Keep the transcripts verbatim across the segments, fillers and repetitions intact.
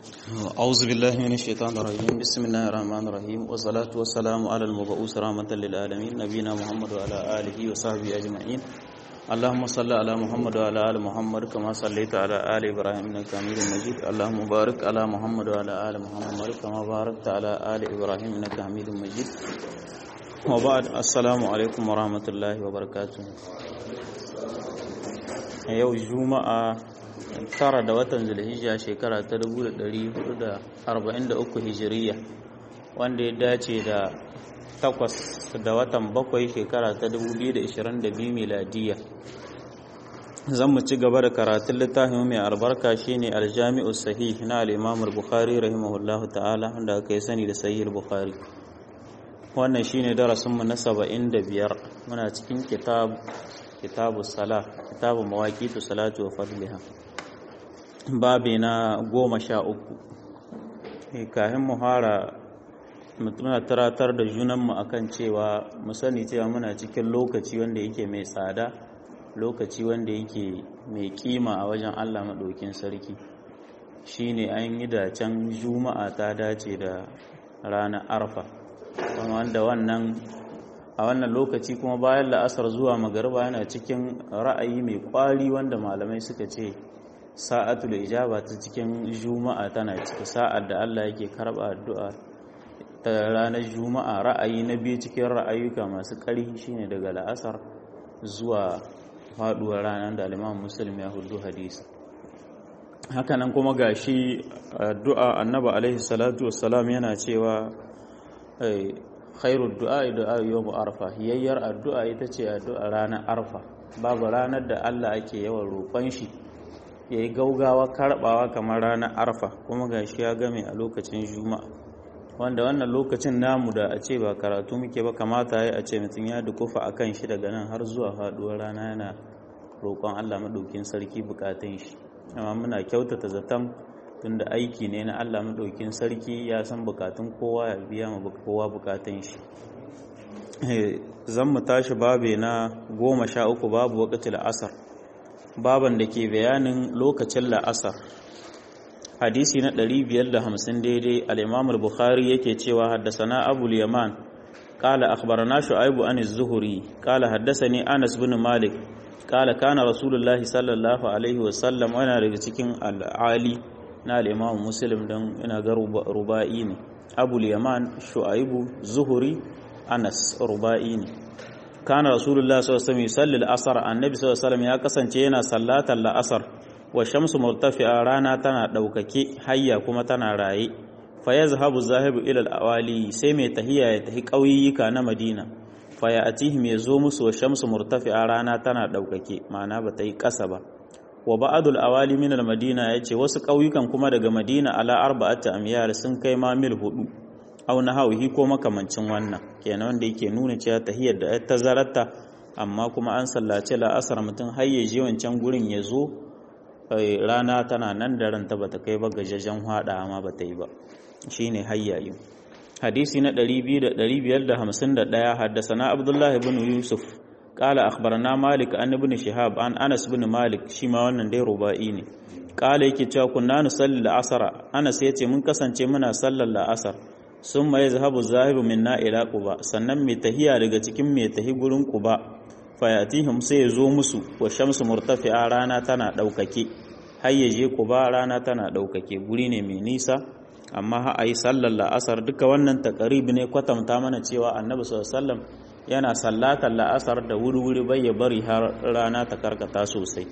أعوذ بالله من الشيطان الرجيم بسم الله الرحمن الرحيم والصلاة والسلام على المبعوث رحمة للعالمين نبينا محمد وعلى آله وصحبه أجمعين اللهم صل على محمد وعلى آل محمد كما صليت على آل إبراهيم إنك حميد مجيد اللهم بارك على محمد وعلى آل محمد كما باركت على آل إبراهيم إنك حميد مجيد وبعد السلام عليكم ورحمة الله وبركاته يوم الجمعة tara da watan zulhijja shekara ta dubu da ɗari hudu da arba'in da uku hijiriya wanda ya dace da takwas da watan bakwai shekara ta dubu biyu da ishirin da biyu miladiya zan mu ci gaba da karatun littafin mai albarka shine aljami'u sahih na al-imam al-bukhari rahimahullahu ta'ala wanda aka yi sani da sahih al-bukhari wannan shine darasin mu na saba'in da biyar muna cikin kitab kitabu salah kitabu mawaqitu salatu wa fadliha babi na goma sha uku kahin muhara muna taratar da junanmu akan cewa mu sani cewa muna cikin lokaci wanda yake mai tsada lokaci wanda yake mai kima a wajen Allah maɗaukin sarki shine an yi da can juma'a ta dace da ranar arfa wanda wannan a wannan lokaci kuma bayan la'asar zuwa magariba yana cikin ra'ayi mai kwari wanda malamai suka ce sa'atul ijaba ta cikin juma'a tana ciki sa'ar da Allah yake karba addu'a ta ranar juma'a ra'ayi na biyu cikin ra'ayuka masu ƙarfi shine daga la'asar zuwa faduwar ranar da Imam Muslim ya hudu hadisi hakanan kuma gashi addu'a Annabi alaihi salatu wassalam yana cewa khairud du'a du'a yawm arfa yayyar addu'a ita ce addu'a ranar arfa babu ranar da Allah ake yawan roƙon shi ya yi gaugawa karbawa kamar ranar arfa kuma ga shi ya game a lokacin juma'a wanda wannan lokacin namu da a ce ba karatu muke ba kamata ya a ce mutum ya dukufa a kan shi daga nan har zuwa faduwar rana yana roƙon Allah maɗaukin sarki bukatun shi amma muna kyautata zaton tunda aiki ne na Allah maɗaukin sarki ya san bukatun kowa ya biya ma kowa bukatun shi zan mu tashi babe na goma sha uku babu waqtil asar baban da ke bayanin lokacin la'asar hadisi na ɗari biyar da hamsin daidai al-imam al-bukhari yake cewa haddasana abu al-yaman qala akhbarana shu'aib an az-zuhri qala haddasani anas bin malik qala kana rasulullahi sallallahu alaihi wa sallam ana daga cikin al-ali na al-imam muslim dan ina ga rubai ne abu al-yaman shu'aib zuhri anas rubai ne kana rasulullah sallallahu alaihi wasallam yusalli al-asr annabi sallallahu alaihi wasallam ya kasance yana sallatar al-asr wa shamsu murtafi'a rana tana daukake hayya kuma tana raye fa yazhabu zahibu ila al-awali sai mai tahiya ya tahi kauyika na madina fa ya atihim yazo musu wa shamsu murtafi'a rana tana daukake ma'ana ba ta yi kasa ba wa ba'dul awali min al-madina yace wasu kauyukan kuma daga madina ala arba'ati amyar sun kai ma mil hudu au na hauhi ko makamancin wannan kenan wanda yake nuna cewa tahiyar da ta zarata amma kuma an sallace la'asar mutum hayyaje wancan gurin ya zo rana tana nan da ranta bata kai ba gajajen hada amma bata yi ba shine hayyayu hadisi na ɗari biyu da ɗari biyar da hamsin da ɗaya haddasana abdullahi ibn yusuf qala akhbarana malik an ibn shihab an anas ibn malik shi ma wannan dai rubai ne qala yake cewa kunna nusalli la'asara anas yace mun kasance muna sallar la'asar sun ma ya zahabu zahiru minna ila quba sannan mai tahiya daga cikin mai tahi gurin quba fayatihim sai ya zo musu wa shamsu murtafi'a rana tana daukake har ya je quba rana tana daukake guri ne mai nisa amma ha ayi sallar la'asar duka wannan taqrib ne kwatanta mana cewa annabi sallallahu alaihi wasallam yana sallatar la'asar da wuri-wuri bai ya bari har rana ta karkata sosai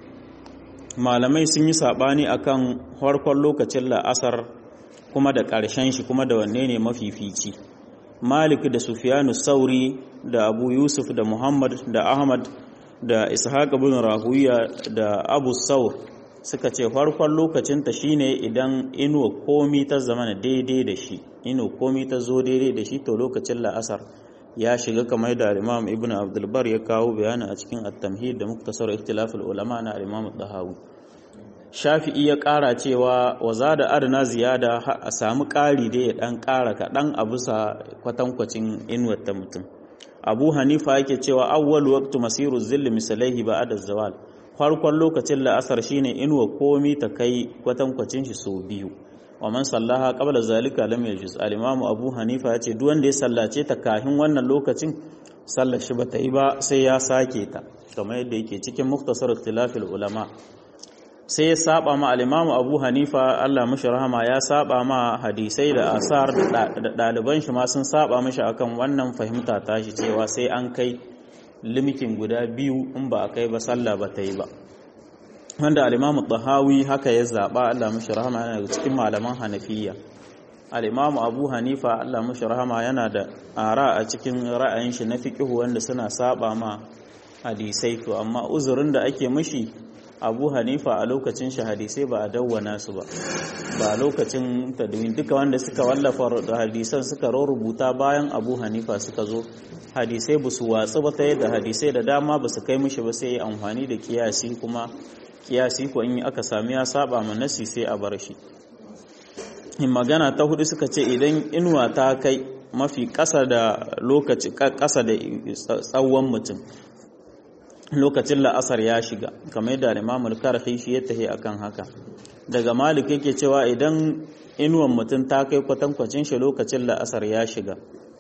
malamai sun yi sabani akan farkon lokacin la'asar kuma da ƙarshen shi kuma da wanne ne mafifici malik da sufyanu sauri da abu yusuf da muhammad da ahmad da ishaq ibn rahuya da abu saur suka ce farkon lokacinta shine idan inuwa komi ta zama daidai da shi inuwa komi ta zo daidai da shi to lokacin la'asar ya shiga kamar da imam ibn abdulbar ya kawo bayani a cikin at-tamhid da muktasar ikhtilaful ulama na imam ad-dahawi shafi'i ya ƙara cewa wa za da adana ziyada a samu ƙari da ya ɗan ƙara kaɗan a bisa kwatankwacin inuwar ta mutum abu hanifa yake cewa awwal waqtu masiru zilli misalaihi ba'da zawal farkon lokacin la'asar shine inuwa komi ta kai kwatankwacin shi sau biyu wa man sallaha qabla zalika lam yajuz al-imam Abu Hanifa yace duk wanda ya sallace ta kafin wannan lokacin sallar shi bata yi ba sai ya sake ta kamar yadda yake cikin Mukhtasar Ikhtilafil Ulama. Sai ya saba ma al-imam Abu Hanifa Allah mishi rahama ya saba ma hadisai da asar da daliban shi ma sun saba mishi akan wannan fahimta tashi cewa sai an kai limikin guda biyu in ba a kai ba sallah bata yi ba, wanda al-imam Tahawi haka ya zaba Allah mishi rahama yana daga cikin malaman Hanafiya. al-imam Abu Hanifa Allah mishi rahama yana da ara a cikin ra'ayin shi na fiqh wanda suna saba ma hadisai, to amma uzurin da ake mishi Abu Hanifa a lokacin shi hadisai ba a dawwana su ba ba a lokacin tadwin, duka wanda suka wallafa da hadisan suka rubuta bayan Abu Hanifa suka zo, hadisai ba su watsu ba ta yadda hadisai da dama ba su kai mishi ba sai ya amfani da kiyasi, kuma kiyasi ko in aka sami ya saba ma nasi sai a bar shi. In magana ta hudu suka ce idan inuwa ta kai mafi ƙasa da lokaci ƙasa da tsawon mutum lokacin la'asar ya shiga, kamar yadda Imam al-Karhi shi ya tahi akan haka. Daga Malik yake cewa idan inuwan mutum ta kai kwatankwacin shi lokacin la'asar ya shiga.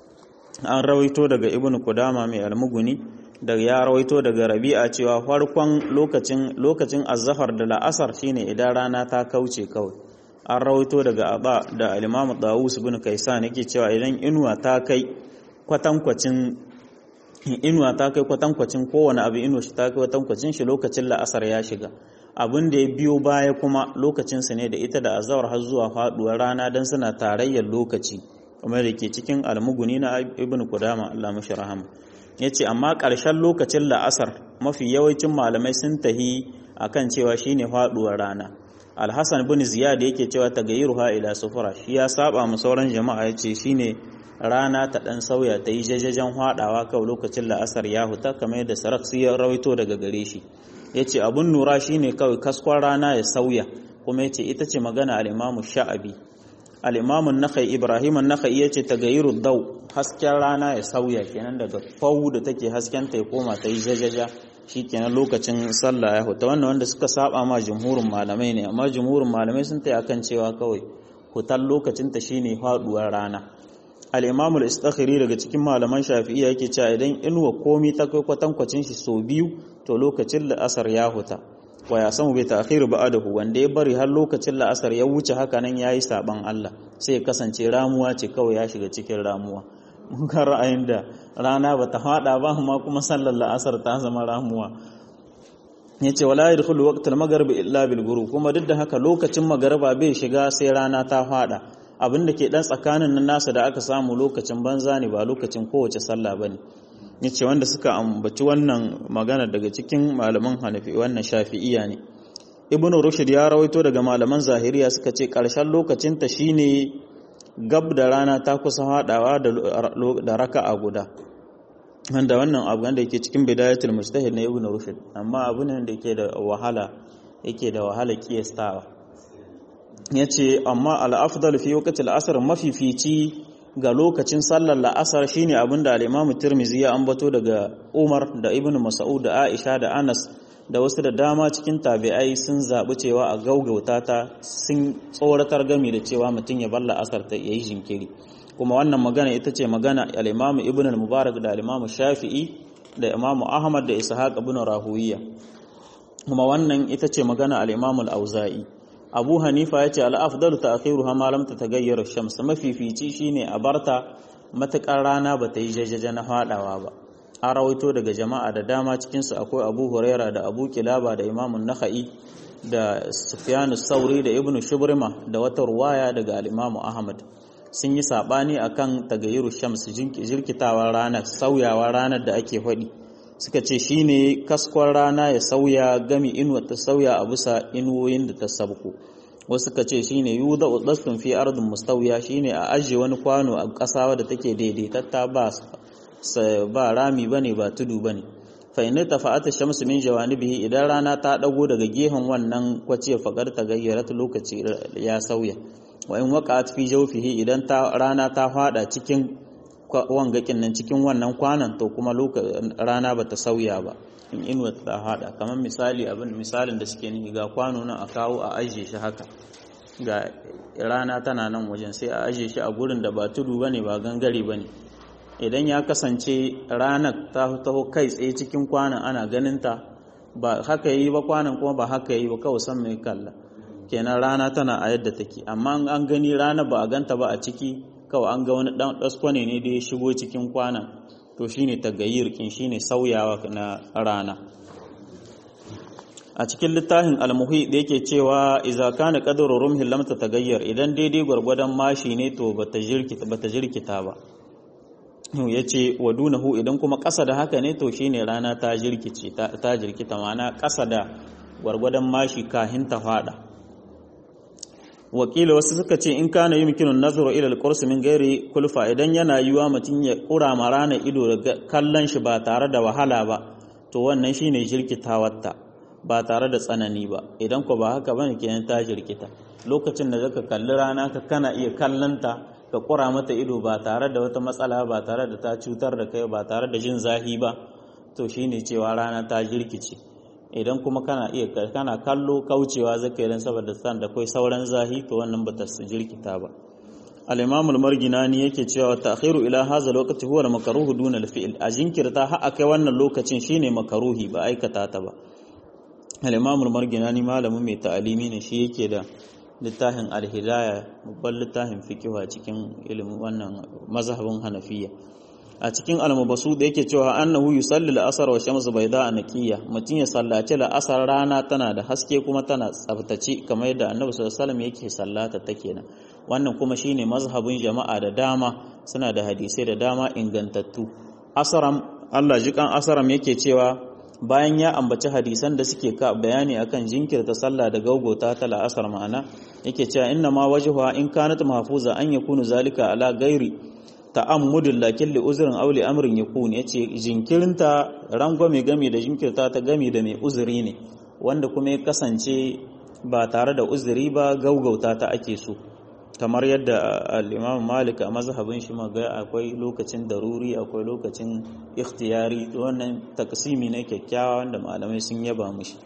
An rawaito daga Ibn Qudama mai al-Mughni da ya rawaito daga Rabi'a cewa farkon lokacin lokacin az-zahar da la'asar shine idan rana ta kauce kawai. An rawaito daga Aba da al-Imam Dawus ibn Kaysan yake cewa idan inuwa ta kai kwatankwacin inuwa ta kai kwatankwacin kowane abu inuwa shi ta kai kwatankwacin shi lokacin la'asar ya shiga. Abin da ya biyo baya kuma lokacin su ne da ita da azhar har zuwa faduwar rana dan suna tarayyar lokaci, kamar da ke cikin al-Mughni na Ibn Qudama Allah mashi rahama. Yace amma ƙarshen lokacin la'asar mafi yawancin malamai sun tahi akan cewa shine faduwar rana. Al-Hasan bin Ziyad yake cewa tagayyuruha ila sufura, shi ya saba mu sauran jama'a yace shine rana ta dan sauya ta yi jajajen hadawa kawai lokacin la'asar ya huta, kamar yadda Sarakhsi ya rawaito daga gare shi. Yace abun nura shine kawai kaskon rana ya sauya, kuma yace ita ce magana al-Imam Sha'abi. Al-Imam an-Nakhai Ibrahim an-Nakhai yace tagayyurud daw, hasken rana ya sauya kenan daga fau da take hasken ta ya koma ta yi jajaja, shikenan lokacin sallah ya huta. Wannan wanda suka saba ma jumhurin malamai ne, amma jumhurin malamai sun tayi akan cewa kawai hutan lokacin ta shine faduwar rana. Al-Imam al-Istakhiri daga cikin malaman Shafi'iyya yake cewa idan inuwa komi ta kai kwatankwacin shi so biyu to lokacin la'asar ya huta. Wa ya samu bai ta'khir ba'dahu, wanda ya bari har lokacin la'asar ya wuce haka nan yayi saban Allah, sai ya kasance ramuwa ce kawai ya shiga cikin ramuwa. Mun ga ra'ayin da rana bata fada ba amma kuma sallar la'asar ta zama ramuwa. Yace wala yadkhulu waqtul maghrib illa bil ghurub, kuma duk da haka lokacin magariba bai shiga sai rana ta fada. Abin da ke dan tsakanin nan nasa da aka samu lokacin banza ne, ba lokacin kowace sallah bane. Yace wanda suka ambaci wannan magana daga cikin malaman Hanafi wannan Shafi'iyya ne. Ibn Rushd ya rawaito daga malaman Zahiriya suka ce karshen lokacin ta shine gab da rana ta kusa hadawa da da raka'a guda, wanda wannan abu wanda yake cikin Bidayatul Mujtahid na Ibn Rushd, amma abu ne da yake da wahala yake da wahala kiyastawa. Yace amma al-afdal fi waqti al-asr, mafifici ga lokacin sallar la'asar shine abinda al-Imam Tirmidhi ya ambato daga Umar da Ibn Mas'ud da Aisha da Anas da wasu da dama cikin tabi'ai sun zabi cewa a gaugauta ta, sun tsoratar gami da cewa mutum ya bar la'asar ta yayi jinkiri. Kuma wannan magana ita ce magana al-Imam Ibn al-Mubarak da al-Imam Shafi'i da Imam Ahmad da Ishaq ibn Rahuwiya, kuma wannan ita ce magana al-Imam al-Auza'i. Abu Hanifa ya ce al-afdalu ta'khiruha ma lam tataghayyar ash-shams, mafifici shine a barta matakar rana bata yi jajaja na fadawa ba. An rawaito daga jama'a da dama cikin su akwai Abu Huraira da Abu Kilaba da Imam an-Nakhai da Sufyan as-Sauri da Ibn Shubrima da wata ruwaya daga al-Imam Ahmad. Sun yi sabani akan tagayyuru shams, jirkitawa ranar, sauyawa ranar da ake faɗi. Suka ce shine kaskon rana ya sauya gami inuwa ta sauya a bisa inuwoyin da ta sabko. Wasu suka ce shine yuda udastun fi ardin mustawiya, shine a ajiye wani kwano a ƙasa wadda take daidaitatta ba ba rami bane ba tudu bane. Fa in tafa'ata shamsu min jawanibihi, idan rana ta dago daga gehen wannan kwace fakar ta gayyarat lokaci ya sauya. Wa in waqa'at fi jawfihi, idan ta rana ta fada cikin wangakin nan cikin wannan kwanan to kuma rana ba ta sauya ba, in inuwa ta hada. Kamar misali abin misalin da suke nihi ga kwano nan a kawo a ajiye shi haka, ga rana tana nan wajen sai a aje shi a gurin da ba tudu bane ba gangare bane. Idan ya kasance ranar ta taho kai tsaye cikin kwanan ana ganin ta ba haka yi ba kwanan kuma ba haka yi ba kawai san mai kalla kenan rana tana a yadda take, amma an gani rana ba a ganta ba a ciki kawai an ga wani dan daskwane ne da ya shigo cikin kwanan to shine tagayyir kin shine sauyawa na rana. A cikin littafin al-muhi da yake cewa idza kana qadru rumhi lam tatagayyar, idan daidai gwargwadon mashi ne to bata jirkita bata jirkita ba. Yace wadunahu idan kuma ƙasa da haka ne to shine rana ta jirkice ta, ta jirkita ma'ana ƙasa da gwargwadon mashi kahin ta fada. Wakila wasu suka ce in kana yumkinu nazaru ila al-qurs min ghairi kulfa, idan yana yiwa mutun ya kura ma rana ido da kallon shi ba tare da wahala ba to wannan shine jirkitawarta ba tare da tsanani ba. Idan ko ba haka bane kenan ta jirkita. Lokacin da zaka kalli rana ka kana iya kallanta ka kura mata ido ba tare da wata matsala ba tare da ta cutar da kai ba tare da jin zahi ba to shine cewa rana ta jirkice. Idan kuma kana iya kana kallo kaucewa zaka yi dan saboda san da kai sauran zahi to wannan ba ta jirkita ba. Al-Imam al-Marginani yake cewa ta'khiru ila hadha al-waqti huwa al-makruh duna al-fi'l, a jinkirta har akai wannan lokacin shine makaruhi ba aikata ta ba. Al-Imam al-Marginani malamin mai ta'alimi ne, shi yake da littafin al-Hidayah babban littafin fiqh a cikin ilimin wannan mazhabin Hanafiya. A cikin al-Mubasud yake cewa annahu yusalli al-asr wa shamsu bayda naqiya, mutun ya sallaci al-asr rana tana da haske kuma tana tsaftace kamar yadda Annabi sallallahu alaihi wasallam yake sallata ta kenan. Wannan kuma shine mazhabin jama'a da dama, suna da hadisai da dama ingantattu. Asram Allah jikan Asram yake cewa bayan ya ambaci hadisan da suke ka bayani akan jinkirta sallah da gaugota ta la'asar ma'ana yake cewa inna ma wajhuha in kanat mahfuza an yakunu zalika ala ghairi ta'ammudul lakin li uzrin aw li amrin yakun, yace jinkirinta rangwame game da jinkirta ta game da mai uzuri ne, wanda kuma ya kasance ba tare da uzuri ba gaugauta ta ake so, kamar yadda al-Imam Malik a mazhabin shi maga akwai lokacin daruri akwai lokacin ikhtiyari, wannan taksimi ne kyakkyawa wanda malamai sun yaba mishi,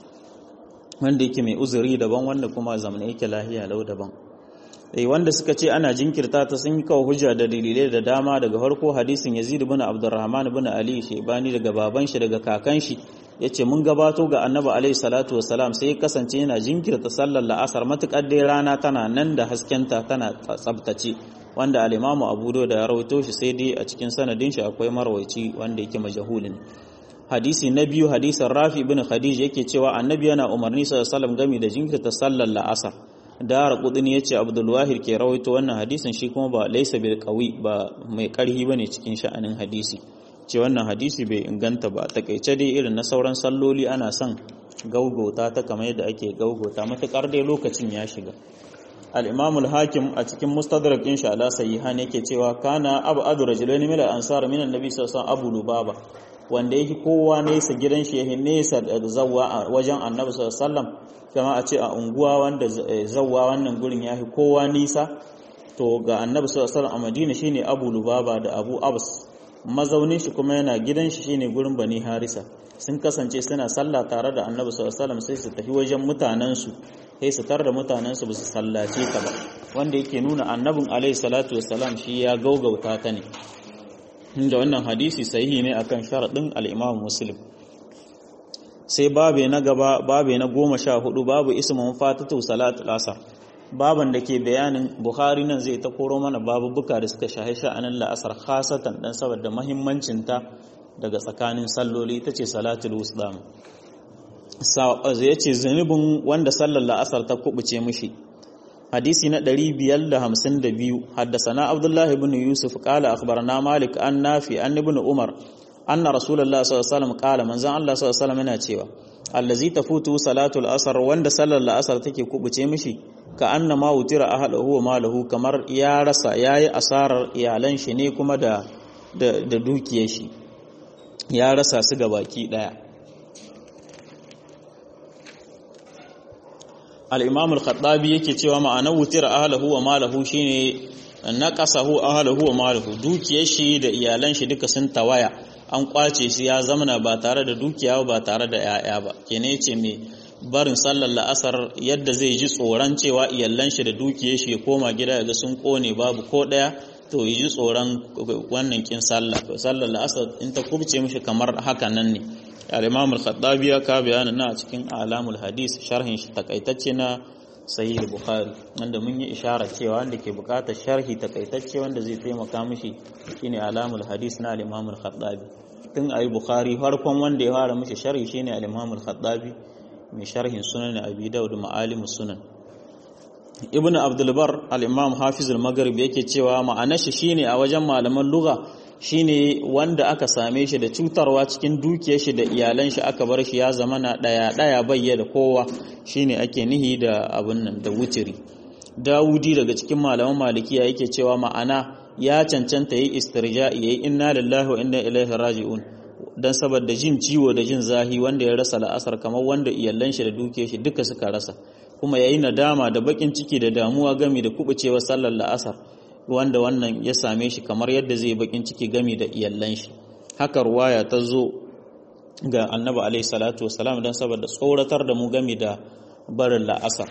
wanda yake mai uzuri daban wanda kuma zamana yake lahiya lau daban. Eh wanda suka ce ana jinkirta ta sun yi kawo hujja da dalilai da dama. Daga farko hadisin Yazid ibn Abdurrahman ibn Ali Shaybani daga baban shi daga kakan shi yace mun gabato ga Annabi alaihi salatu wassalam sai kasance yana jinkirta sallar la'asar matukar dai rana tana nan da haskenta tana tsabtace, wanda al-Imam Abu Dawud ya rawaito shi sai dai a cikin sanadin shi akwai marwayi wanda yake majhulin. Hadisi na biyu hadisin Rafi ibn Khadij yake cewa Annabi yana umarni sallallahu alaihi wasallam game da jinkirta sallar la'asar. Dara Qudni yace Abdul Wahid ke rawaito wannan hadisin, shi kuma ba laysa bil qawi ba mai karhi bane cikin sha'anin hadisi, ce wannan hadisi bai inganta ba. Takeice dai irin na sauran salloli ana son gaugauta ta kamar yadda ake gaugauta matakar dai lokacin ya shiga. Al-Imam al-Hakim a cikin Mustadrak din shi ala sahihan yake cewa kana abu adu rajulaini min al-ansar min annabi sallallahu alaihi wasallam Abu Lubaba, wanda yake kowa nesa gidan shi yake nesa da zawwa wajen Annabi sallallahu alaihi wasallam, kama a ce a unguwa wanda zawwa wannan gurin yafi kowa nisa to ga Annabi sallallahu alaihi wasallam a Madina shine Abu Lubaba da Abu Abs, mazaunin shi kuma yana gidan shi shine gurin Bani Harisa. Sun kasance suna sallah tare da Annabi sallallahu alaihi wasallam sai su tafi wajen mutanen su sai su tar da mutanen su su sallace ta ba, wanda yake nuna Annabin alaihi salatu wassalam shi ya gaugauta ta ne, inda wannan hadisi sahihi ne akan sharadin al-Imam Muslim. Sai babe na gaba babe na goma sha hudu babu ismun fatatu salatul asr, baban da ke bayanin Bukhari nan zai ta koro mana babubuka da suka shahi sha'anin la'asar khasatan dan saboda muhimmancin ta daga tsakanin salloli, ita ce salatul wusta. Sa yace zanubin wanda sallar la'asar ta kubuce mishi. Hadisi na ɗari biyar da hamsin da biyu haddasana Abdullah ibn Yusuf qala akhbarana Malik an Nafi an ibn Umar anna Rasulullah sallallahu alaihi wasallam qala manzan Allah sallallahu alaihi wasallam yana cewa allazi tafutu salatul asr, wanda sallar la'asar take kubuce mishi ka annama wutira ahlahu wa malahu, kamar ya rasa yayi asarar iyalan shi ne kuma da da, da dukiyar shi ya rasa su gabaki daya. Al-Imam al-Khattabi yake cewa ma'anar wutira ahlahu wa malahu shine naqasahu ahlahu wa malahu, dukiyar shi da iyalan shi duka sun tawaya, an kwace shi ya zamana ba tare da dukiya ba tare da yaya ba. Kenan yace me barin sallar la'asar yadda zai ji tsoron cewa iyallan shi da dukiyar shi ya koma gida ga sun kone babu ko daya to yi ji tsoron wannan kin sallah sallar la'asar in ta kubce mishi kamar haka nan ne al-Imam al-Khattabi ya ka bayanin na cikin alamul hadis sharhin shi takaitacce na sahih al-Bukhari wanda mun yi ishara cewa wanda ke bukatar sharhi takaitacce wanda zai taimaka mishi shine alamul hadis na al-Imam al-Khattabi tun ayi Bukhari farkon wanda ya fara mishi sharhi shine al-Imam al-Khattabi mai sharhin sunan Abi Dawud ma'alimus sunan Ibn Abdul Bar al-Imam Hafiz al-Maghrib yake cewa ma'anar shi shine a wajen malaman lugha shine wanda aka same shi da cutarwa cikin dukiyar shi da iyalan shi aka bar shi ya zama na daya daya bayya da kowa shine ake nihi da abun nan da wutiri Dawudi daga cikin malaman malikiya yake cewa ma'ana ya cancanta yi istirja'i yayi inna lillahi wa inna ilaihi raji'un dan saboda jin ciwo da jin zahi wanda ya rasa la'asar kamar wanda iyalan shi da dukiyar shi duka suka rasa kuma yayi nadama da bakin ciki da damuwa game da kubucewa sallar la'asar wanda wannan ya same shi kamar yadda zai bakin ciki game da iyallan shi haka ruwaya ta zo ga annabi alaihi salatu wasalam dan saboda tsoratar da mu game da barin la'asar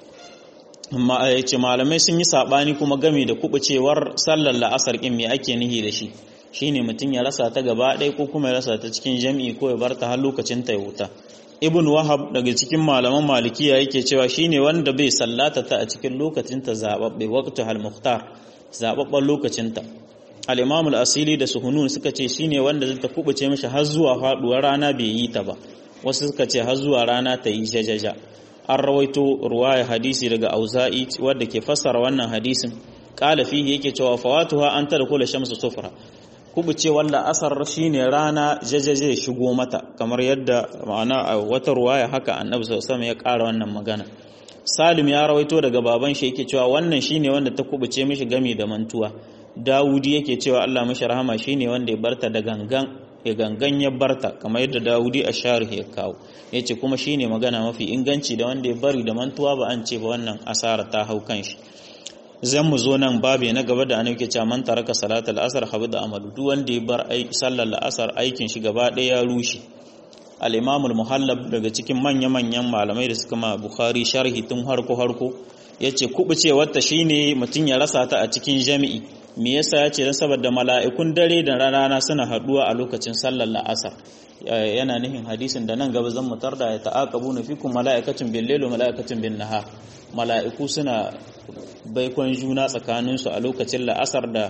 amma yace malamai sun yi sabani kuma game da kubucewar sallar la'asar kin me ake nihi da shi shine mutun ya rasa ta gaba ɗaya ko kuma ya rasa ta cikin jami'i ko ya bar ta har lokacin ta wuta ibn wahab daga cikin malaman malikiya yake cewa shine wanda bai sallata ta a cikin lokacin ta zababbe waqtu hal mukhtar zababban lokacin ta al-imam al-asili da suhunun suka ce shine wanda zai ta kubuce mishi har zuwa faduwar rana bai yi ta ba wasu suka ce har zuwa rana ta yi jajaja an rawaito ruwaya hadisi daga auza'i wanda ke fassara wannan hadisin qala fihi yake cewa fawatuha an tadkhula shamsu sufra kubucewar la'asar shine rana jajaje shigo mata kamar yadda ma'ana a wata ruwaya haka annabi sallallahu alaihi wasallam ya ƙara wannan magana Salim ya rawaito daga baban shi yake cewa wannan shine wanda ta kubuce mishi gami da mantuwa Dawudi yake cewa Allah mishi rahama shine wanda ya barta da gangan ya gangan ya barta kamar yadda Dawudi ash-Sharih ya kawo yace kuma shine magana mafi inganci da wanda ya bari da mantuwa ba an ce ba wannan asara ta hau kanshi zan mu zo nan babe na gaba da annabi ke cewa man taraka salatul asr habida amalu duk wanda ya bar aiki sallar asar aikin shi gaba ɗaya ya rushe al-imam al-muhallab daga cikin manya-manyan malamai da suka ma bukhari sharhi tun harko harko yace kubucewar ta shine mutun ya rasa ta a cikin jami'i me yasa yace dan saboda mala'ikun dare da rana suna haduwa a lokacin sallar asar yana nihin hadisin da nan gaba zan mutar da ya ta'aqabuna fikum mala'ikatun bil-layli wa mala'ikatun bin-nahar mala'iku suna baikon juna tsakaninsu a lokacin la'asar da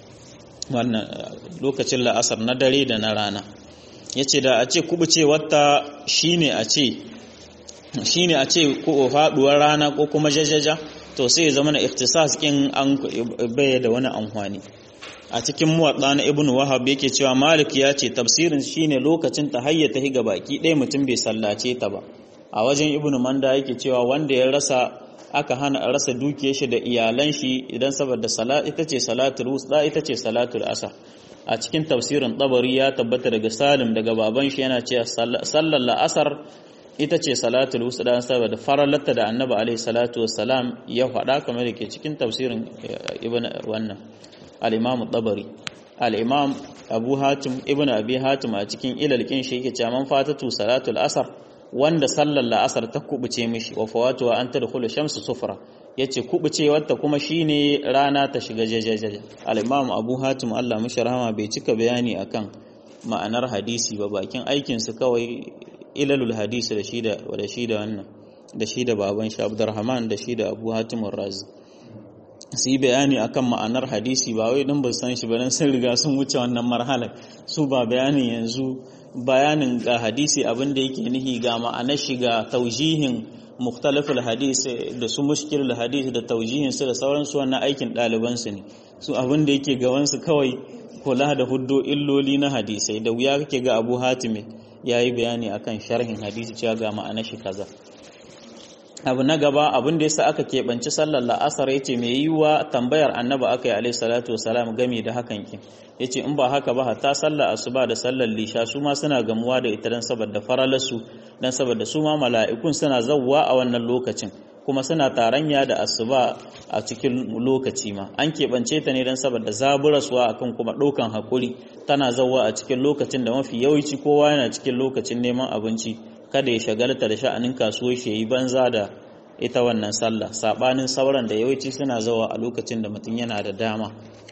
wannan lokacin la'asar na dare da na rana yace da a ce kubucewarta shine a ce shine a ce ko faduwar rana ko kuma jajaja to sai ya zama na ikhtisas kin an bai da wani amfani a cikin muwadda na ibnu wahab yake cewa malik ya ce tafsirin shine lokacin ta hayyata higa baki ɗaya mutum bai sallace ta ba a wajen ibnu manda yake cewa wanda ya rasa aka hana a rasa dukiyar shi da iyalan shi idan saboda salat ita ce salatul wusta ita ce salatul asar a cikin tafsirin tabari ya tabbata daga salim daga baban shi yana cewa sallar la'asar ita ce salatul wusta saboda faralatta da annabi alaihi salatu wassalam ya faɗa kamar da ke cikin tafsirin ibn wannan al-imam tabari al-imam abu hatim ibn abi hatim a cikin ilalkin shi yake cewa man fatatu salatul asar wanda sallar la'asar ta kubuce mishi wa fawatuwa an tadkhulu shamsu sufra yace kubucewarta kuma shine rana ta shiga jajajaja al-imam abu hatim Allah mishi rahama bai cika bayani akan ma'anar hadisi ba bakin aikin su kawai ilalul hadisi da shi da da shi da wannan da shi da baban shi Abdurrahman da shi da Abu Hatim ar-Razi su yi bayani akan ma'anar hadisi ba wai dan ba san shi ba dan sun riga sun wuce wannan marhala su ba bayanin yanzu bayanin ga hadisi abinda yake nihi ga ma'anar shi ga taujihin mukhtalaful hadis da su mushkilul hadis da taujihin su da sauransu wannan aikin ɗaliban su ne su abinda yake gaban su kawai kula da huddo illoli na hadisai da wuya kake ga Abu Hatim yayi bayani akan sharhin hadisi cewa ga ma'anar shi kaza abu na gaba abin da yasa aka keɓanci sallar la'asar yace mai yiwa tambayar annabi aka yi alaihi salatu wasalam game da hakan ki yace in ba haka ba hatta sallar asuba da sallar lisha su ma suna gamuwa da ita dan saboda faralarsu dan saboda su ma mala'ikun suna zawwa a wannan lokacin kuma suna taranya da asuba a cikin lokaci ma an keɓance ta ne dan saboda zaburaswa akan kuma ɗaukan hakuri tana zawwa a cikin lokacin da mafi yawanci kowa yana cikin lokacin neman abinci kada ya shagalta da sha'anin kasuwar shi yayi banza da ita wannan sallah sabanin sauran da yawanci suna zawa a lokacin da mutum yana da dama.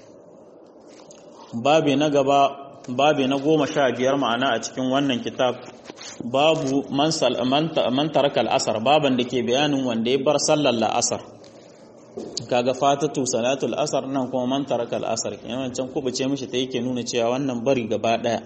babi na gaba babi na goma sha biyar ma'ana a cikin wannan kitab babu man man taraka al-asr baban da ke bayanin wanda ya bar sallar la'asar kaga fatatu salatul asr nan kuma man taraka al-asr kenan can kubuce mishi ta yake nuna cewa wannan bari gaba daya.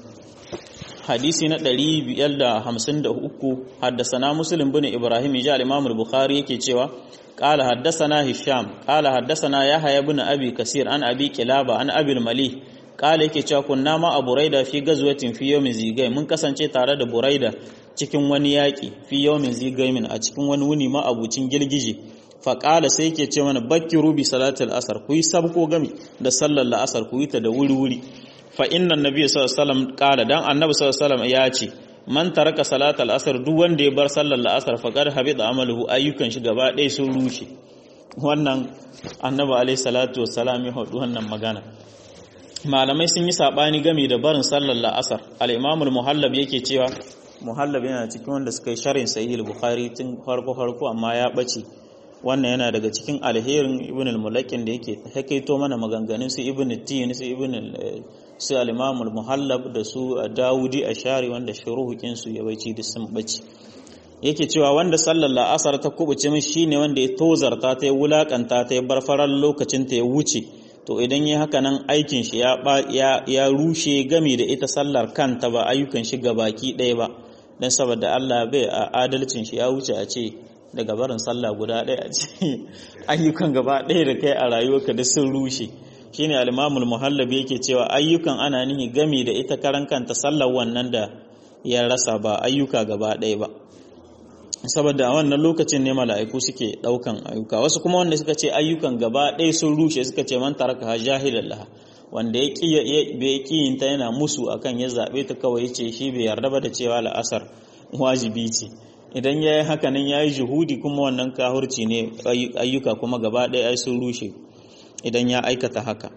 hadisi na ɗari biyar da hamsin da uku haddasana muslim bin ibrahim ya al-imam al-bukhari yake cewa qala haddasana hisham qala haddasana yahya bin abi kasir an abi kilaba an abi al-mali qala yake cewa kunna ma abu buraida fi gazwatin fi yawmin zigai mun kasance tare da buraida cikin wani yaki fi yawmin zigai min a cikin wani wuni ma abucin gilgije fa qala sai yake ce mana bakkiru bi salatil asr ku yi sabko gami da sallar la'asar ku yi ta da wuri wuri fa inna nabiyyu sallallahu alaihi wasallam qala dan annabi sallallahu alaihi wasallam ya ce man taraka salatal asr duk wanda ya bar sallar la'asar faqad habita amaluhu ayyukan shi gaba ɗaya sun rushe. wannan annabi alaihi salatu wassalam ya hudu wannan magana. malamai sun yi sabani game da barin sallar la'asar. al-imam al-muhallab yake cewa muhallab yana cikin wanda suka yi sharhin sahih al-bukhari tun farko farko amma ya bace. wannan yana daga cikin alherin ibn al-mulakin da yake hakaito mana maganganun su ibn tin su ibn su al-imam al-muhallab da su dawudi ashari wanda shuruhukin su ya bace da sun bace. yake cewa wanda sallar la'asar ta kubuce min shine wanda ya tozarta ta ya wulakanta ta ya bar farar lokacin ta ya wuce to idan yayi haka nan aikin shi ya ya, ya rushe game da ita sallar kanta ba ayyukan shi gabaki ɗaya ba dan saboda Allah bai a adalcin shi ya wuce a ce daga barin sallah guda ɗaya a ce ayyukan gaba ɗaya da kai a rayuwarka duk sun rushe. shine al-imamul muhallab yake cewa ayyukan ana nihi game da ita karan kanta sallar wannan da ya rasa ba ayyuka gaba ɗaya ba saboda a wannan lokacin ne mala'iku suke daukan ayyuka. wasu kuma wanda suka ce ayyukan gaba ɗaya sun rushe suka ce man taraka jahilallah wanda ya ki bai kiyinta yana musu akan ya zabe ta kawai yace shi bai yarda ba da cewa la'asar wajibi ce. idan yayi haka nan yayi juhudi kuma wannan kahurci ne ayyuka kuma gaba ɗaya ai sun rushe idan ya aikata haka.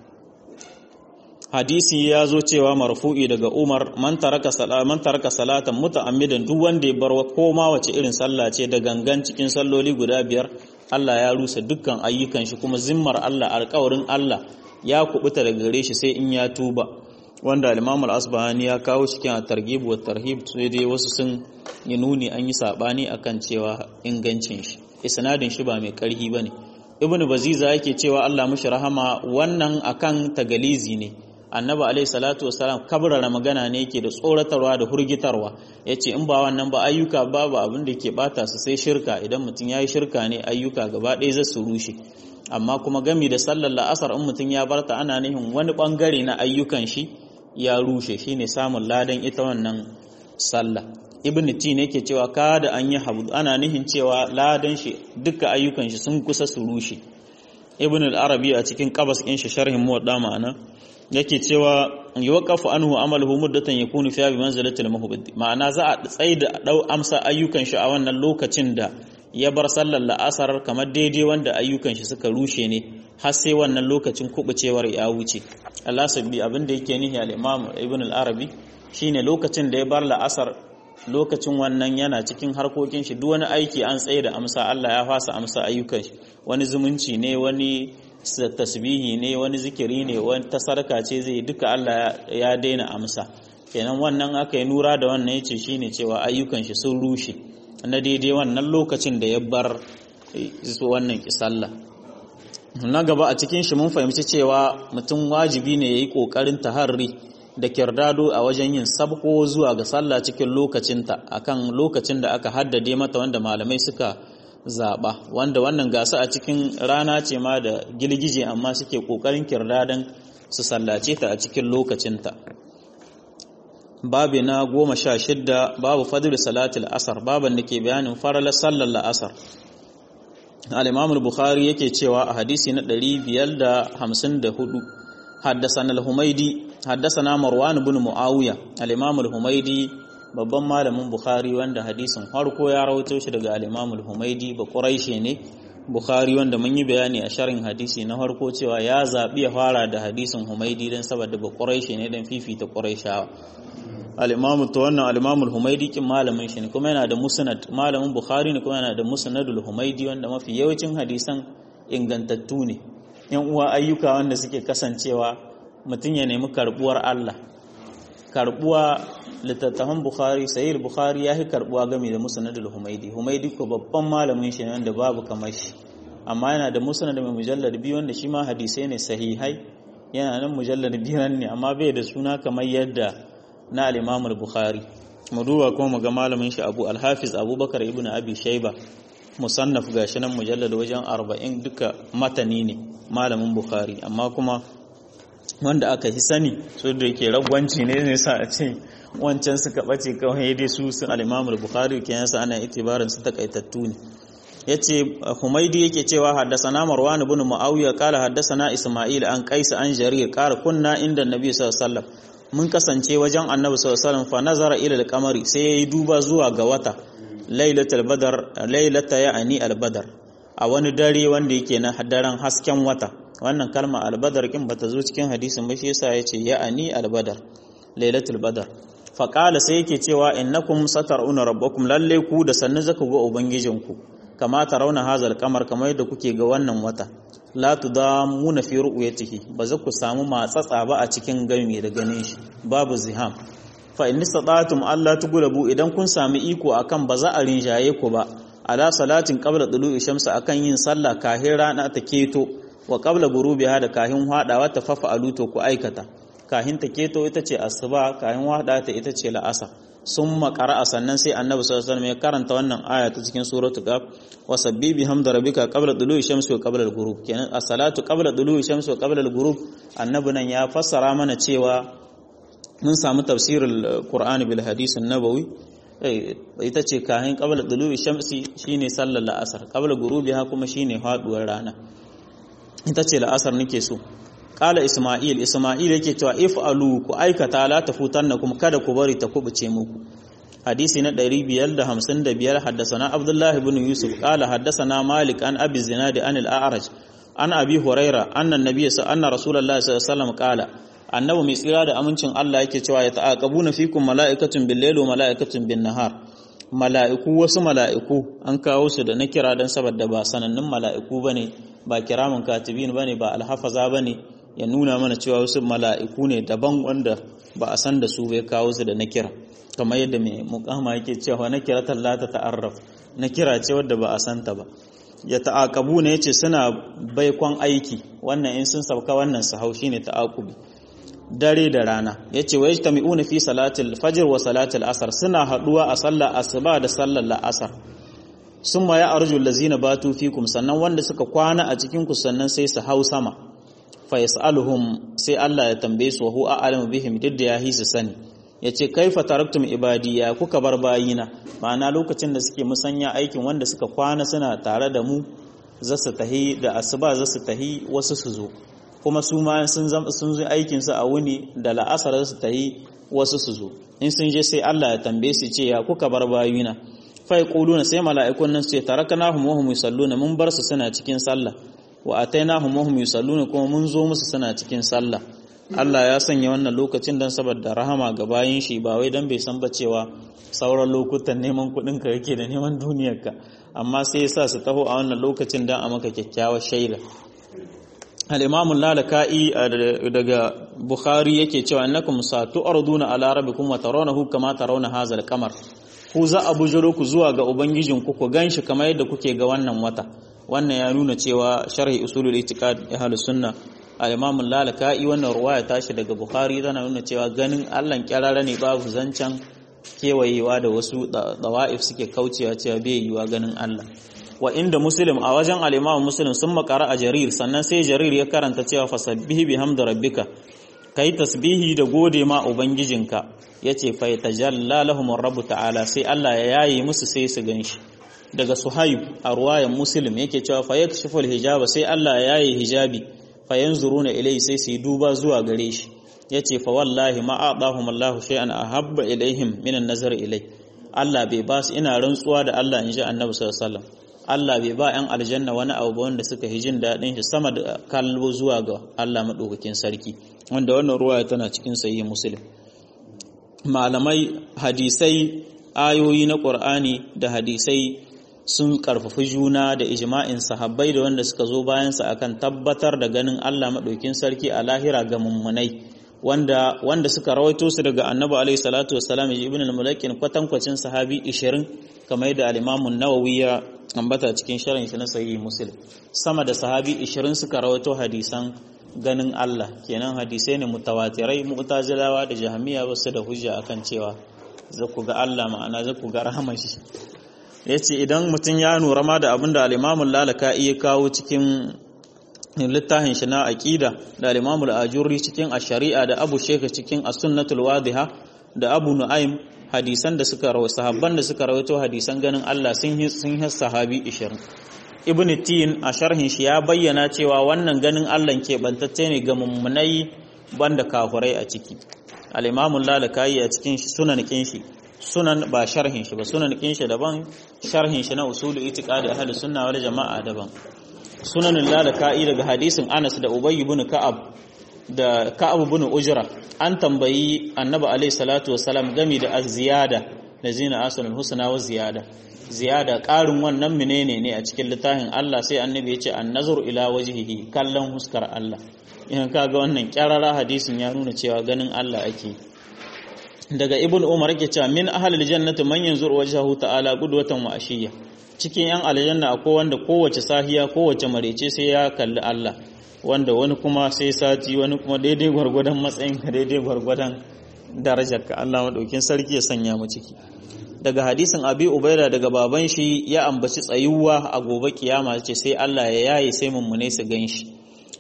hadisi ya zo cewa marfu'i daga Umar man taraka salatan man taraka salatan muta'ammidan duk wanda ya bar koma wace irin sallah ce da gangan cikin salloli guda biyar Allah ya rusa dukkan ayyukan shi kuma zimmar Allah alƙawarin Allah ya kubuta daga gare shi sai in ya tuba wanda al-Imam al-Asbahani ya kawo cikin at-Targhib wa at-Tarhib sai dai wasu sun yi nuni an yi sabani akan cewa ingancin shi isnadin shi ba mai karhi bane. Ibn Baziza yake cewa Allah mushi rahama wannan akan tagalizi ne. Annabi alaihi salatu wasalam kabrara magana ne yake da tsoratarwa da hurgitarwa yace in ba wannan ba ayyuka babu abin da ke bata su sai shirka idan mutum yayi shirka ne ayyuka gaba ɗaya za su rushe amma kuma gami da sallar la'asar in mutum ya barta ana nihin wani bangare na ayyukan shi ya rushe shine samun ladan ita wannan sallah. Ibn Tin yake cewa kada an yi habu ana nihin cewa ladan shi duka ayyukan shi sun kusa su rushe. Ibn al-Arabi a cikin qabas din shi sharhin muwadda ma'ana yake cewa yuwaqafu anhu amaluhu muddatan yakunu fiha bi manzilati al-muhbid ma'ana za a tsaida dau amsa ayyukan shi a wannan lokacin da ya bar sallar la'asar kamar daidai wanda ayyukan shi suka rushe ne har sai wannan lokacin kubucewar ya wuce. Allah sabbi abinda yake nihi al-Imam Ibn al-Arabi shine lokacin da ya bar la'asar lokacin wannan yana cikin harkokin shi duk wani aiki an tsaida amsa Allah ya fasa amsa ayyukan shi wani zumunci ne wani tasbihi ne wani zikiri ne wani tasarka ce zai duka Allah ya daina amsa kenan wannan aka yi nura da wannan yace shine cewa ayyukan shi sun rushe na daidai wannan lokacin da ya bar wannan kisalla. na gaba a cikin shi mun fahimci cewa mutum wajibi ne yayi kokarin taharri da kirdado a wajen yin sabko zuwa ga sallah cikin lokacinta akan lokacin da aka haddade mata wanda malamai suka zaba wanda wannan gasa a cikin rana ce ma da gilgije amma suke kokarin kirdadan su sallace ta a cikin lokacinta. babu na goma sha shidda babu fadl salatul asr baban da ke bayanin faralar sallar la'asar. al-Imam al-Bukhari yake cewa a hadisi na ɗari biyar da hamsin da hudu حدثنا الحميدي حدثنا مروان بن معاوية. الإمام الحميدي babban malamin Bukhari wanda hadisin farko ya rawaito shi daga al-Imam al-Humaydi ba Quraishi ne Bukhari wanda mun yi bayani a sharhin hadisi na farko cewa ya zabi ya fara da hadisin Humaidi dan saboda ba Quraishi ne dan fifita Quraishawa al-Imam to wannan al-Imam al-Humaidi kin malamin shi ne kuma yana da musnad malamin Bukhari ne kuma yana da musnadul Humaidi wanda mafi yawancin hadisan ingantattu ne yan uwa ayyuka wanda suke kasancewa mutun ya nemi karbuwar Allah karbuwa littattafan Bukhari sahih Bukhari yahi karbuwa game da musnadul Humaidi Humaidi ko babban malamin shi ne wanda babu kamar shi amma yana da musnad mai mujallad biyu wanda shi ma hadisai ne sahihai yana nan mujallad biyu ne amma bai da suna kamar yadda na al-Imam al-Bukhari mu duba kuma mu ga malamin shi Abu al-Hafiz Abubakar ibn Abi Shayba musannaf gashi nan mujallad wajen arba'in duka matani ne malamin Bukhari amma kuma wanda aka yi sani su da yake ragwanci ne ne sa a ce wancan suka bace kawai dai su sun al-Imam al-Bukhari kenan sa ana itibarin su takaitattu ne yace Humaydi yake cewa haddathana Marwan ibn Muawiya qala haddathana Isma'il an Qais an Jarir qala kunna inda Nabi sallallahu alaihi wasallam mun kasance wajen Annabi sallallahu alaihi wasallam fa nazara ila al-qamari sai yayi duba zuwa ga wata lailatul badar lailata ya'ni al-badar a wani dare wanda yake na daren hasken wata wannan kalma al-badar kin bata zo cikin hadisin ba shi yasa yace ya'ni al-badar lailatul badar fa qala sai yake cewa innakum sataruna rabbakum lalle ku da sannu zaka ga ubangijinku kama tarawna hazal qamar kamar yadda kuke ga wannan wata la tudamuna fi ru'yatihi ba za ku samu matsatsa ba a cikin gami da ganin shi babu ziham fa in istata'tum alla tughlabu idan kun sami iko akan ba za a rinjaye ku ba ala salatin qabla tulu'i shamsi akan yin sallah kahin rana ta keto wa qabla ghurubiha da kahin hadawa ta fafa'alu to ku aikata kahin ta keto ita ce asuba kahin hada ta ita ce la'asa summa qara'a sannan sai annabi sallallahu alaihi wasallam ya karanta wannan aya ta cikin suratul qaf wasabbi bihamdi rabbika qabla tulu'i shamsi wa qabla al-ghurub kenan as-salatu qabla tulu'i shamsi wa qabla al-ghurub annabi nan ya fassara mana cewa mun samu tafsirul qur'ani bil hadith an-nabawi ita ce kahin qabla tulu'i shamsi shine sallar la'asar qabla ghurubiha kuma shine faduwar rana ita ce la'asar nake so qala isma'il isma'il yake cewa if'alu ku aikata la tafutannakum kada ku bari ta kubuce muku hadisi na ɗari biyar da hamsin da biyar haddathana abdullah ibn yusuf qala haddathana malik an abi zinadi an al-a'raj an abi huraira anna an-nabiy anna rasulullahi sallallahu alaihi wasallam qala annabi mai tsira da amincin Allah yake cewa ya ta'aqabuna fikum mala'ikatun bil-layli wa mala'ikatun bin-nahar mala'iku wasu mala'iku an kawo su da na kira dan saboda ba sanannun mala'iku bane ba kiramun katibin bane ba alhafaza bane ya nuna mana cewa wasu mala'iku ne daban wanda ba a san da su bai kawo su da na kira kamar yadda mai mukama yake cewa na kira tallata ta'arraf na kira ce wadda ba a santa ba ya ta'aqabu ne yace suna baikon aiki wannan in sun sauka wannan su hau shine ta'aqubi dare da rana yace wa yajtami'una fi salatil fajr wa salatil asr suna haduwa a sallar asuba da sallar la'asar summa ya arjul lazina batu fikum sannan wanda suka kwana a cikin ku sannan sai su hau sama fa yasaluhum sai Allah ya tambaye su hu a'lamu bihim didda ya hisa sani yace kaifa taraktum ibadiya kuka bar bayina ma'ana lokacin da suke musanya aikin wanda suka kwana suna tare da mu zasu tahi da asuba zasu tahi wasu su zo kuma su ma sun sun zo aikin su a wuni da la'asar zasu tahi wasu su zo in sun je sai Allah ya tambaye su ce ya kuka bar bayina fa yaquluna sai mala'ikun nan su ce tarakanahum wa hum yusalluna mun bar su suna cikin sallah wa atainahum wa hum yusalluna kuma mun zo musu suna cikin sallah Allah ya sanya wannan lokacin dan saboda rahama ga bayin shi ba wai dan bai san ba cewa sauran lokutan neman kudin ka yake da neman duniyar ka amma sai ya sa su taho a wannan lokacin dan a maka kyakkyawar shaida al-imam al-lalaka'i daga bukhari yake cewa innakum satu'raduna ala rabbikum wa tarawnahu kama tarawna hadha al-qamar ku za a bujuro ku zuwa ga ubangijinku ku ganshi kamar yadda kuke ga wannan wata wannan ya nuna cewa sharhi usulul itiqad ahlus sunna al-imam al-lalaka'i wannan ruwaya tashi daga bukhari tana nuna cewa ganin Allah kirara ne babu zancan kewayewa da wasu dawa'if suke kaucewa cewa bai yiwa ganin Allah wa inda muslim a wajen al-imam muslim sun makara a jarir sannan sai jarir ya karanta cewa fasabbihi bihamdi rabbika kai tasbihi da gode ma ubangijinka yace fa yatajalla lahum ar-rabb ta'ala sai Allah ya yayi musu sai su ganshi daga suhaib a ruwayan muslim yake cewa fa yakshiful hijaba sai Allah ya yayi hijabi fa yanzuruna ilayhi sai su duba zuwa gare shi yace fa wallahi ma a'dahum Allahu shay'an ahabba ilaihim minan nazar ilay Allah bai ba su ina rantsuwa da Allah inji Annabi sallallahu alaihi wasallam Allah bai ba 'yan aljanna wani abu wanda suka yi jin daɗin shi sama da kallo zuwa ga Allah maɗaukakin sarki, wanda wannan ruwaya tana cikin sahih Muslim. Malamai hadisai, ayoyi na Qur'ani da hadisai sun karfafi juna da ijma'in sahabbai da wanda suka zo bayansa akan tabbatar da ganin Allah maɗaukakin sarki a lahira ga mummunai, wanda wanda suka rawaito su daga Annabi alaihi salatu wassalam ibn al-Mulakin kwatankwacin sahabi ishirin kamar da al-Imam an-Nawawi ya ambata cikin sharhin shi na sahih Muslim. Sama da sahabi ishirin suka rawaito hadisan ganin Allah, kenan hadisai ne mutawatirai. Mu'tazilawa da Jahmiya ba su da hujja akan cewa za ku ga Allah, ma'ana za ku ga rahman shi. Yace idan mutum ya nura ma da abinda al-Imam al-Lalaka'i ya kawo cikin littafin shi na aqida, da al-Imam al-Ajurri cikin ash-Shari'a, da Abu Shaykh cikin as-Sunnatul Wadiha, da Abu Nu'aym, hadisan da suka rawaito sahabban da suka rawaito hadisan ganin Allah sun yi sun yi sahabi ishirin. Ibn Tin a sharhin shi ya bayyana cewa wannan ganin Allah ke bantacce ne ga mummunai banda kafirai a ciki. Al-Imam al-Lalaka'i a cikin sunan kin shi, sunan ba sharhin shi ba, sunan kin shi daban, sharhin shi na usulu itiqadi ahli sunna wal jama'a daban. Sunan al-Lalaka'i daga hadisin Anas da Ubay ibn Ka'ab da Ka'ab ibn Ujra, an tambayi Annabi alaihi salatu wassalam game da az-ziyada da zina asalul husna wa ziyada. Ziyada ƙarin wannan menene ne a cikin littafin Allah, sai Annabi ya ce an-nazaru ila wajhihi, kallon huskar Allah. In kaga wannan kyarara hadisin ya nuna cewa ganin Allah ake. Daga Ibn Umar yake cewa min ahlil jannati man yanzuru wajhahu ta'ala qudwatan wa ashiya. Cikin yan aljanna akwai wanda kowace sahiya kowace marece sai ya kalli Allah, wanda wani kuma sai sati, wani kuma daidai gwargwadon matsayin ka, daidai gwargwadon darajar ka. Allah madaukin sarki ya sanya mu ciki. Daga hadisin Abi Ubaida daga baban shi ya ambaci tsayuwa a gobe kiyama, ce sai Allah ya yaye sai mummune su ganshi.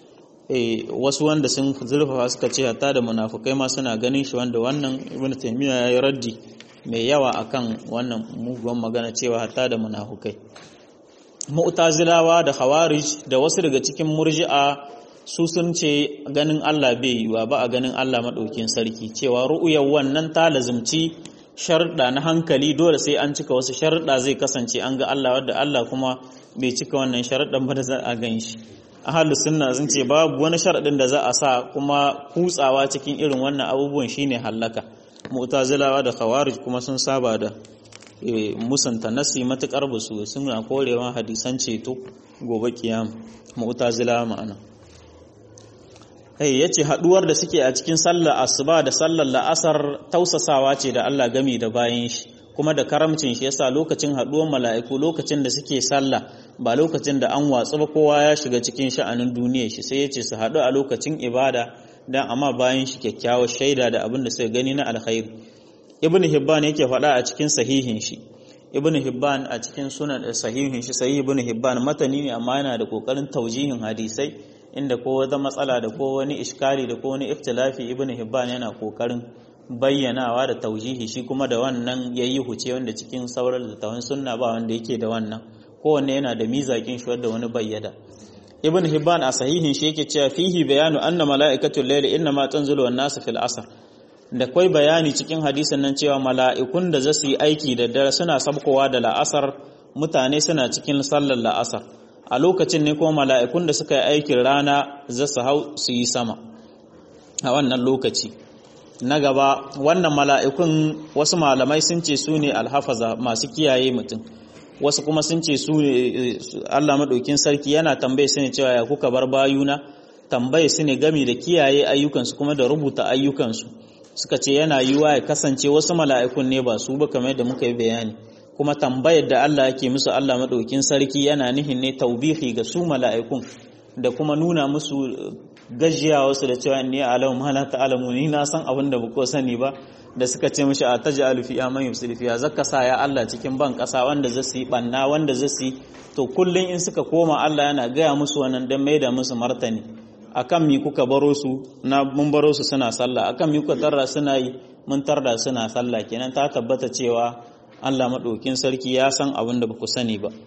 Eh wasu wanda sun zurfafa suka ce hatta da munafukai ma suna ganin shi, wanda wannan Ibn Taymiyyah ya yi raddi mai yawa akan wannan mugun magana cewa hatta da munafukai. Mu'tazilawa da Khawarij da wasu daga cikin Murji'a su sun ce ganin Allah bai yiwa ba a ganin Allah madaukin sarki, cewa ru'uyar wannan ta lazimci sharuɗa na hankali, dole sai an cika wasu sharuɗa zai kasance an ga Allah, wadda Allah kuma bai cika wannan sharuɗan ba da za a gan shi. Ahlus sunna sun ce babu wani sharaɗin da za a sa, kuma kutsawa cikin irin wannan abubuwan shine hallaka. Mu'tazilawa da Khawarij kuma sun saba da e, musanta nasi matukar basu, suna korewa hadisan ceto gobe kiyama. Mu'tazilawa ma'ana Hey, yace haduwar da suke a cikin sallar asuba da sallar la'asar tausasawa ce da Allah gami da bayan shi, kuma da karamcin shi yasa lokacin haduwar mala'iku lokacin da suke sallah ba lokacin da an watsu ba kowa ya shiga cikin sha'anin duniyar shi, sai yace su hadu a lokacin ibada dan amma bayan shi kyakkyawar shaida da abin da suka gani na alkhairi. Ibn Hibban yake faɗa a cikin sahihin shi, Ibn Hibban a cikin sunan sahihin shi, sahih Ibn Hibban matani ne amma yana da kokarin taujihin hadisai, inda ko wata matsala da ko wani iskali da ko wani iftilafi Ibn Hibban yana kokarin bayyanawa da taujihi, shi kuma da wannan yayi huce, wanda cikin sauran littafin sunna ba wanda yake da wannan, kowanne yana da mizakin shi wanda wani bayyada. Ibn Hibban a sahihin shi yake cewa fihi bayanu anna mala'ikatul layli inna ma tanzilu wan nas fil asr, da kai bayani cikin hadisin nan cewa mala'ikun da zasu yi aiki da dare suna sabkowa da la'asar, mutane suna cikin sallar la'asar. A lokacin ne kuma mala'ikun da suka yi aikin rana za su hau su yi sama a wannan lokaci. Na gaba, wannan mala'ikun wasu malamai sun ce su ne alhafaza, masu kiyaye mutum, wasu kuma sun ce su ne Allah maɗaukin sarki yana tambaye su ne cewa ya kuka bar bayuna, tambaye su ne gami da kiyaye ayyukansu kuma da rubuta ayyukansu. Suka ce yana yiwa ya kasance wasu mala'ikun ne ba su ba kamar da muka yi bayani, kuma tambayar da Allah yake musu Allah madaukin sarki yana nihin ne taubihi ga su mala'ikun da kuma nuna musu gajiya wasu da cewa ni alamu ma la ta'lamu, ni na san abin da ba sani ba, da suka ce mishi ataj'alu fi man yufsidu fiha, zakka sa ya Allah cikin ban kasa wanda zasu yi banna, wanda zasu yi to kullun in suka koma Allah yana gaya musu wannan dan maida musu martani. Akan mi kuka baro su, na mun baro su suna sallah, akan mi kuka tarra suna yi, mun tarda suna sallah, kenan ta tabbata cewa Allah maɗaukin sarki ya san abin da ba ku sani ba.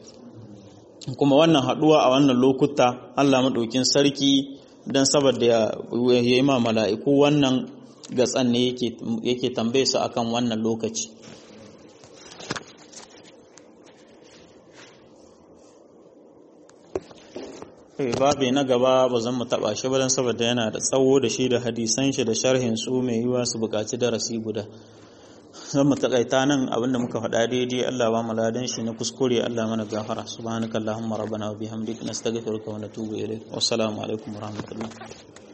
Kuma wannan haɗuwa a wannan lokuta Allah maɗaukin sarki don saboda ya yi ma mala'iku wannan gatsan ne yake tambaye su akan wannan lokaci. babu na gaba ba zan mu taba shi ba dan saboda yana da tsawo da shi da hadisan shi da sharhin su mai yiwa su buƙaci darasi guda. Zan mu takaita nan abinda muka faɗa daidai Allah ba mu ladan shi na kuskure Allah mana gafara. Subhanakallahumma rabbana wa bihamdika nastaghfiruka wa natubu ilayk. Wassalamu alaikum warahmatullahi